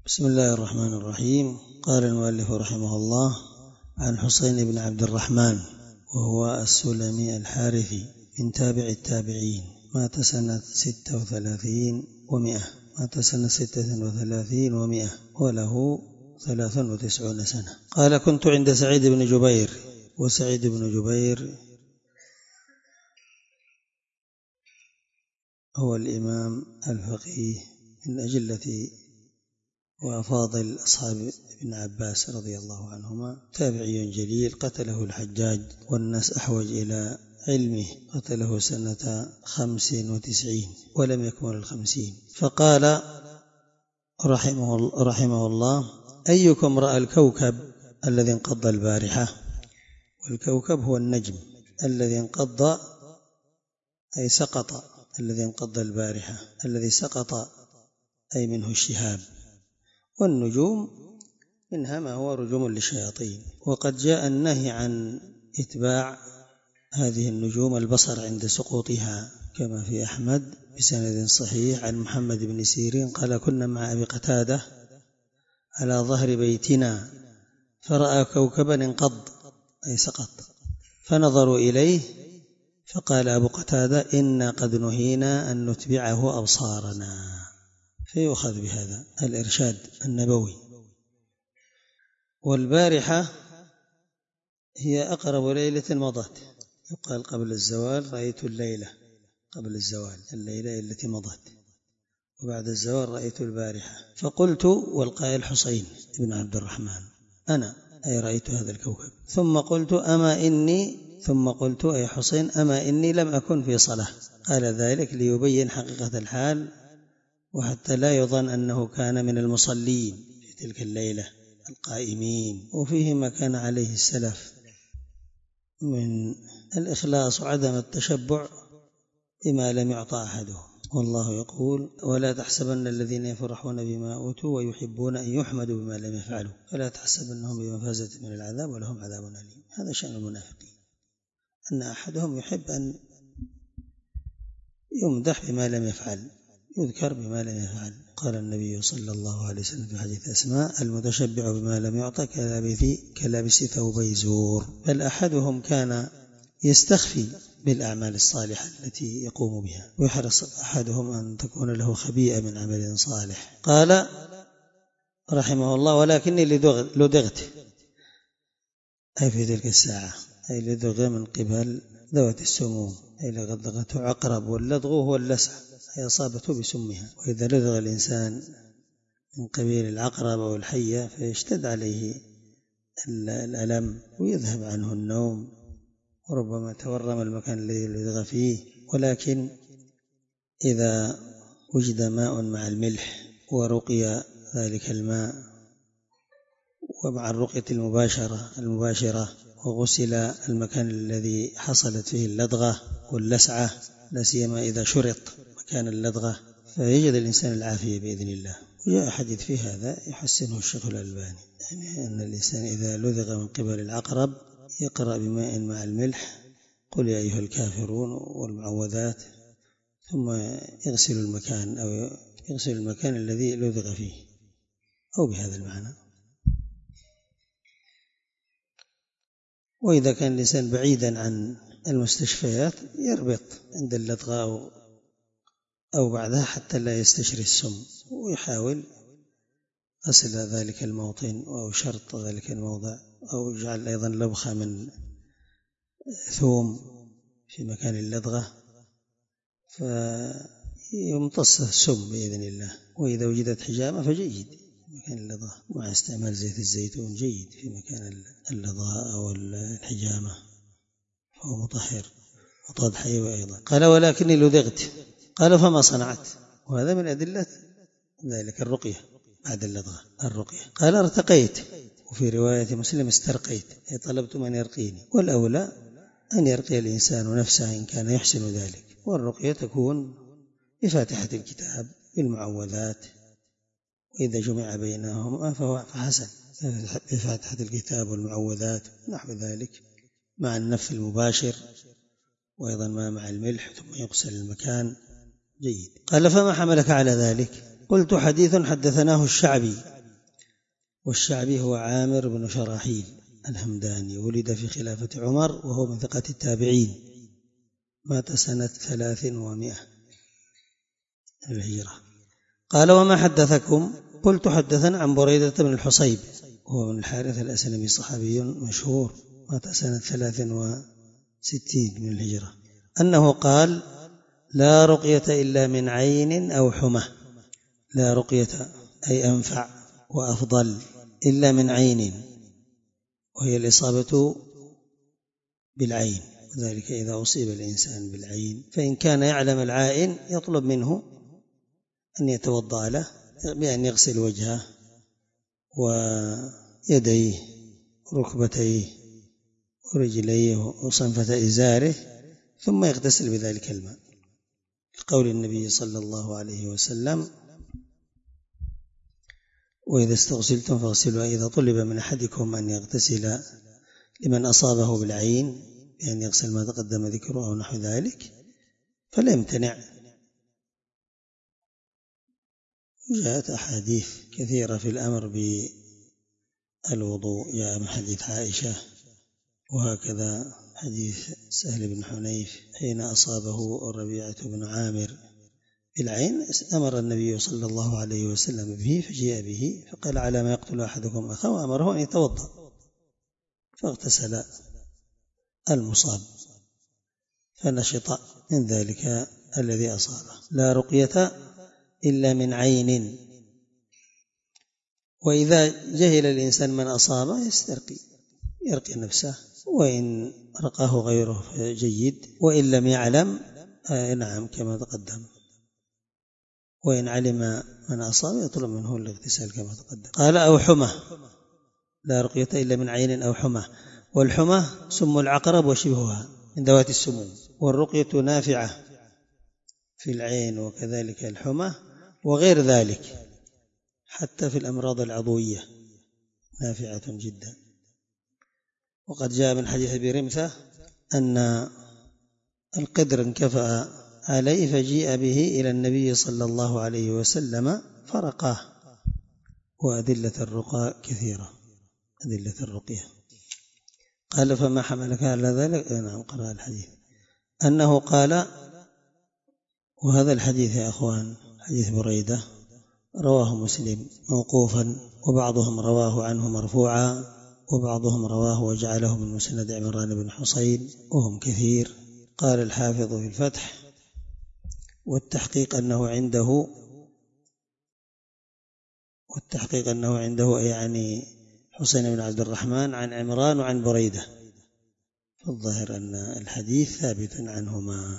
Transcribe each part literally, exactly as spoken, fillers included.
بسم الله الرحمن الرحيم. قال المؤلف رحمه الله: عن حسين بن عبد الرحمن وهو السلمي الحارثي من تابع التابعين، مات سنة ستة وثلاثين ومئة مات سنة ستة وثلاثين ومئة وله ثلاث وتسعون سنة. قال: كنت عند سعيد بن جبير، وسعيد بن جبير هو الإمام الفقيه من أجلة وأفاضل أصحاب ابن عباس رضي الله عنهما، تابعي جليل، قتله الحجاج والناس أحوج إلى علمه، قتله سنة خمس وتسعين ولم يكمل الخمسين. فقال رحمه, رحمه الله: أيكم رأى الكوكب الذي انقض البارحة؟ والكوكب هو النجم الذي انقض أي سقط، الذي انقض البارحة الذي سقط أي منه الشهاب، والنجوم منها ما هو رجوم للشياطين. وقد جاء النهي عن إتباع هذه النجوم البصر عند سقوطها، كما في أحمد بسند صحيح عن محمد بن سيرين قال: كنا مع أبي قتادة على ظهر بيتنا فرأى كوكبا انقض أي سقط، فنظروا إليه فقال أبو قتادة: إنا قد نهينا أن نتبعه أبصارنا. فيؤخذ بهذا الإرشاد النبوي. والبارحة هي أقرب ليلة مضت، يقال قبل الزوال: رأيت الليلة، قبل الزوال الليلة التي مضت، وبعد الزوال رأيت البارحة. فقلت، والقائل حسين بن عبد الرحمن، أنا أي رأيت هذا الكوكب. ثم قلت أما إني ثم قلت أي حسين أما إني لم أكن في صلاة. قال ذلك ليبين حقيقة الحال، وحتى لا يظن أنه كان من المصلين في تلك الليلة القائمين. وفيه ما كان عليه السلف من الإخلاص وعدم التشبع بما لم يعطى أحدهم. والله يقول: ولا تحسبن الذين يفرحون بما أوتوا ويحبون أن يحمدوا بما لم يفعلوا فلا تحسبنهم بمفازة من العذاب ولهم عذاب أليم. هذا شأن المنافقين، أن أحدهم يحب أن يمدح بما لم يفعل، يذكر بما لم يفعل. قال النبي صلى الله عليه وسلم في حديث أسماء: المتشبع بما لم يعطى كلابس ثوبي زور. بل أحدهم كان يستخفي بالأعمال الصالحة التي يقوم بها، ويحرص أحدهم أن تكون له خبيئة من عمل صالح. قال رحمه الله: ولكني لدغت أي في تلك الساعة، أي لدغ من قبل ذوات السموم، أي لدغته عقرب، واللدغ هو اللسع، أي أصابته بسمها. وإذا لدغ الإنسان من قبيل العقرب أو الحية فيشتد عليه الألم ويذهب عنه النوم، وربما تورم المكان الذي لدغ فيه. ولكن إذا وجد ماء مع الملح ورقي ذلك الماء، ومع الرقية المباشرة المباشرة وغسل المكان الذي حصلت فيه اللدغة واللسعة، لا سيما إذا شرط مكان اللدغة، فيجد الإنسان العافية بإذن الله. وجاء حديث في هذا يحسنه الشيخ الألباني، يعني أن الإنسان إذا لدغ من قبل العقرب يقرأ بماء مع الملح: قل يا أيها الكافرون والمعوذات، ثم يغسل المكان أو يغسل المكان الذي لدغ فيه، أو بهذا المعنى. وإذا كان الإنسان بعيدا عن المستشفيات يربط عند اللدغة أو بعدها حتى لا يستشري السم، ويحاول غسل ذلك الموطن أو شرط ذلك الموضع، أو يجعل أيضا لبخة من ثوم في مكان اللدغة فيمتص السم بإذن الله. وإذا وجدت حجامة فجيد مكان اللدغة، مع استعمال زيت الزيتون جيد في مكان اللدغة أو الحجامة، فهو مطهر وطاد حيوي أيضا. قال: ولكني لدغت. قال: فما صنعت؟ وهذا من أدلة ذلك الرقية بعد اللدغة، الرقية. قال: ارتقيت. وفي رواية مسلم: استرقيت، أي طلبت من يرقيني. والأولى أن يرقي الإنسان نفسه إن كان يحسن ذلك، والرقية تكون بفاتحة الكتاب بالمعوذات، وإذا جمع بينهما فهو فحسن، بفاتحة الكتاب والمعوذات نحو ذلك، مع النفث المباشر، وأيضا ما مع الملح، ثم يغسل المكان جيد. قال: فما حملك على ذلك؟ قلت: حديث حدثناه الشعبي والشعبي هو عامر بن شراحيل الهمداني، ولد في خلافة عمر وهو من ثقة التابعين، مات سنة ثلاث ومائة الهجرة. قال: وما حدثكم؟ قلت: حدثنا عن بريدة بن الحصيب، هو من الحارث الأسلمي، صحابي مشهور، مات سنة ثلاث وستين من الهجرة، أنه قال: لا رقية إلا من عين أو حمى. لا رقية أي أنفع وأفضل إلا من عين، وهي الإصابة بالعين، وذلك إذا أصيب الإنسان بالعين، فإن كان يعلم العائن يطلب منه أن يتوضأ له بأن يغسل وجهه ويديه وركبتيه ورجليه وصنفة إزاره، ثم يغتسل بذلك الماء، لقول النبي صلى الله عليه وسلم: وإذا استغسلتم فاغسلوا. إذا طلب من أحدكم أن يغتسل لمن أصابه بالعين بأن يغسل ما تقدم ذكره أو نحو ذلك فلا يمتنع. جاءت أحاديث كثيرة في الأمر بالوضوء، جاء من حديث عائشة، وهكذا حديث سهل بن حنيف حين أصابه الربيعة بن عامر بالعين، أمر النبي صلى الله عليه وسلم به، فجيء به فقال: على ما يقتل أحدكم أخاه، وأمره أن يتوضأ، فاغتسل المصاب فنشط من ذلك الذي أصابه. لا رقية إلا من عين. وإذا جهل الإنسان من أصابه يسترقي، يرقي نفسه، وإن رقاه غيره فجيد، وإن لم يعلم آه نعم كما تقدم، وإن علم من أصاب يطلب منه الاغتسال كما تقدم. قال: أو حمى. لا رقية إلا من عين أو حمى. والحمى سم العقرب وشبهها من ذوات السموم، والرقية نافعة في العين، وكذلك الحمى وغير ذلك حتى في الأمراض العضوية نافعة جدا. وقد جاء من حديث أبي رمثة أن القدر انكفأ عليه فجيء به إلى النبي صلى الله عليه وسلم فرقاه. وأدلة الرقى كثيرة، أدلة الرقية. قال: فما حملك على ذلك؟ نعم، قرأ الحديث أنه قال، وهذا الحديث يا أخوان حديث بريدة رواه مسلم موقوفا، وبعضهم رواه عنه مرفوعا، وبعضهم رواه وجعله من مسند عمران بن حصين، وهم كثير. قال الحافظ في الفتح: والتحقيق أنه عنده والتحقيق أنه عنده يعني حسين بن عبد الرحمن عن عمران وعن بريدة، فالظاهر أن الحديث ثابت عنهما.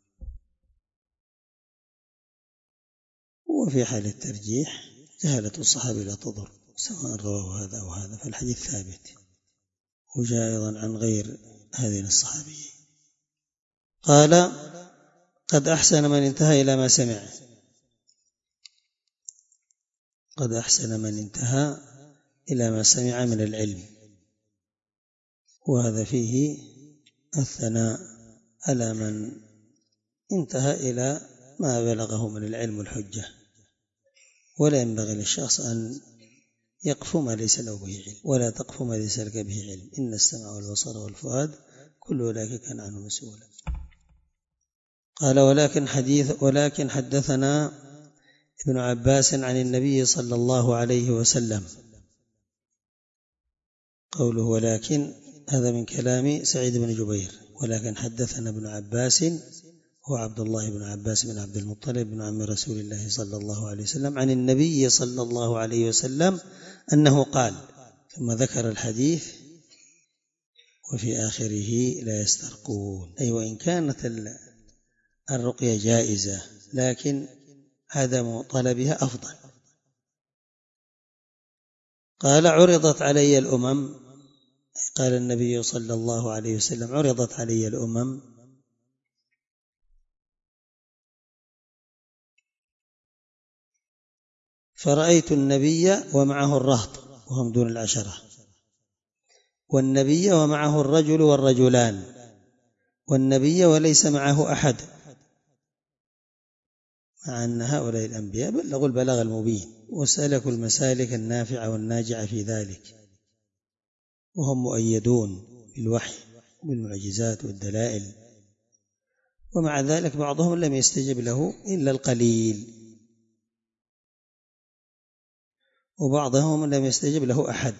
وفي حال الترجيح جهالة الصحابي لا تضر، سواء رواه هذا أو هذا، فالحديث ثابت. وجاء أيضا عن غير هذين الصحابيين. قال: قد أحسن من انتهى إلى ما سمع. قد أحسن من انتهى إلى ما سمع من العلم، وهذا فيه الثناء على من انتهى إلى ما بلغه من العلم والحجة، ولا ينبغي للشخص أن يقف ما ليس له به علم، ولا تقف ما ليس لك به علم. إن السمع والبصر والفؤاد كل أولئك كان عنه مسؤولا. قال: ولكن حديث ولكن حدثنا ابن عباس عن النبي صلى الله عليه وسلم. قوله ولكن هذا من كلام سعيد بن جبير. ولكن حدثنا ابن عباس هو عبد الله بن عباس بن عبد المطلب بن عم رسول الله صلى الله عليه وسلم عن النبي صلى الله عليه وسلم أنه قال، ثم ذكر الحديث وفي آخره لا يسترقون، أي وإن كانت الرقية جائزة لكن عدم طلبها أفضل. قال: عرضت علي الأمم، قال النبي صلى الله عليه وسلم: عرضت علي الأمم فرأيت النبي ومعه الرهط وهم دون العشرة، والنبي ومعه الرجل والرجلان، والنبي وليس معه أحد، مع أن هؤلاء الأنبياء بلغوا البلاغ المبين وسلكوا المسالك النافعة والناجعة في ذلك، وهم مؤيدون بالوحي وبالمعجزات والدلائل، ومع ذلك بعضهم لم يستجب له إلا القليل، وبعضهم لم يستجب له أحد.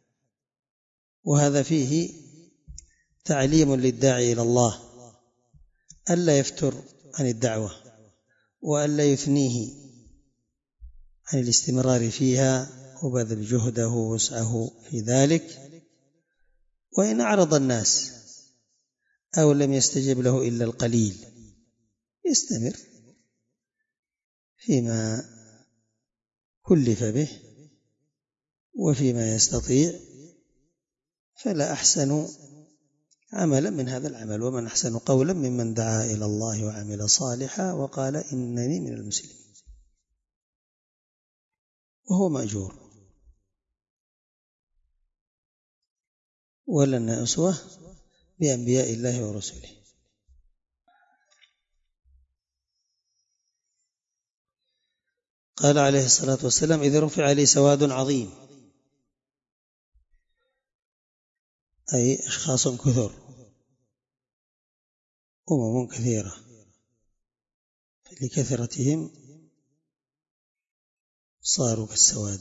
وهذا فيه تعليم للداعي إلى الله ألا يفتر عن الدعوة وألا يثنيه عن الاستمرار فيها وبذل جهده ووسعه في ذلك، وإن أعرض الناس أو لم يستجب له إلا القليل يستمر فيما كلف به وفيما يستطيع، فلا أحسن عملا من هذا العمل، ومن أحسن قولا ممن دعا إلى الله وعمل صالحا وقال إنني من المسلمين، وهو مأجور. ولنا أسوة بأنبياء الله ورسله. قال عليه الصلاة والسلام: إذا رفع لي سواد عظيم، أي أشخاص كثر، أمم كثيرة، لكثرتهم صاروا كالسواد.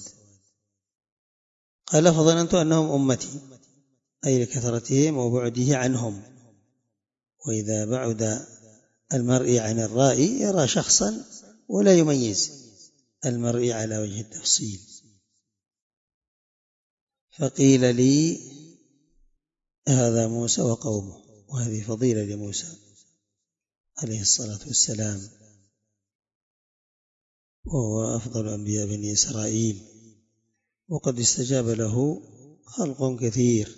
قال: فظننت أنهم أمتي، أي لكثرتهم وبعده عنهم. وإذا بعد المرء عن الرائي يرى شخصا ولا يميز المرء على وجه التفصيل. فقيل لي: هذا موسى وقومه. وهذه فضيلة لموسى عليه الصلاة والسلام، وهو أفضل أنبياء بني إسرائيل، وقد استجاب له خلق كثير.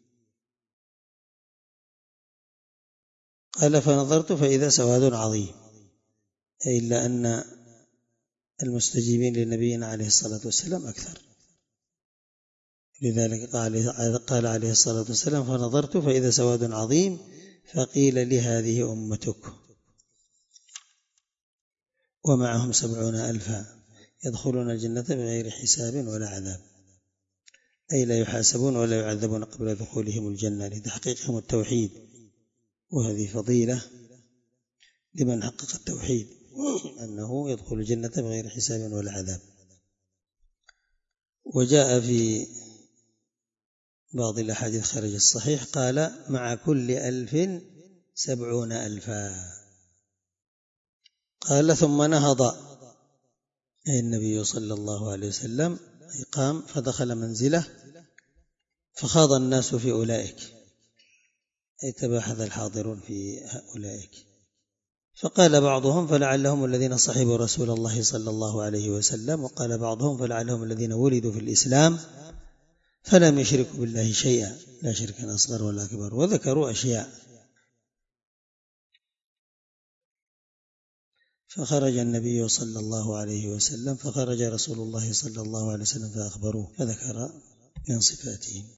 قال: فنظرت فإذا سواد عظيم، إلا أن المستجيبين لنبينا عليه الصلاة والسلام أكثر، لذلك قال عليه الصلاة والسلام: فنظرت فإذا سواد عظيم فقيل لي هذه أمتك ومعهم سبعون ألفا يدخلون الجنة بغير حساب ولا عذاب، أي لا يحاسبون ولا يعذبون قبل دخولهم الجنة لتحقيقهم التوحيد. وهذه فضيلة لمن حقق التوحيد أنه يدخل الجنة بغير حساب ولا عذاب. وجاء في بعض الأحاديث خارج الصحيح قال: مع كل ألف سبعون ألفا. قال: ثم نهض أي النبي صلى الله عليه وسلم، قام فدخل منزله فخاض الناس في أولئك، أي تباحث الحاضرون في أولئك. فقال بعضهم: فلعلهم الذين صحبوا رسول الله صلى الله عليه وسلم. وقال بعضهم: فلعلهم الذين ولدوا في الإسلام فلم يشركوا بالله شيئا، لا شركا أصغر ولا أكبر. وذكروا أشياء. فخرج النبي صلى الله عليه وسلم، فخرج رسول الله صلى الله عليه وسلم فأخبروه، فذكر من صفاتهم.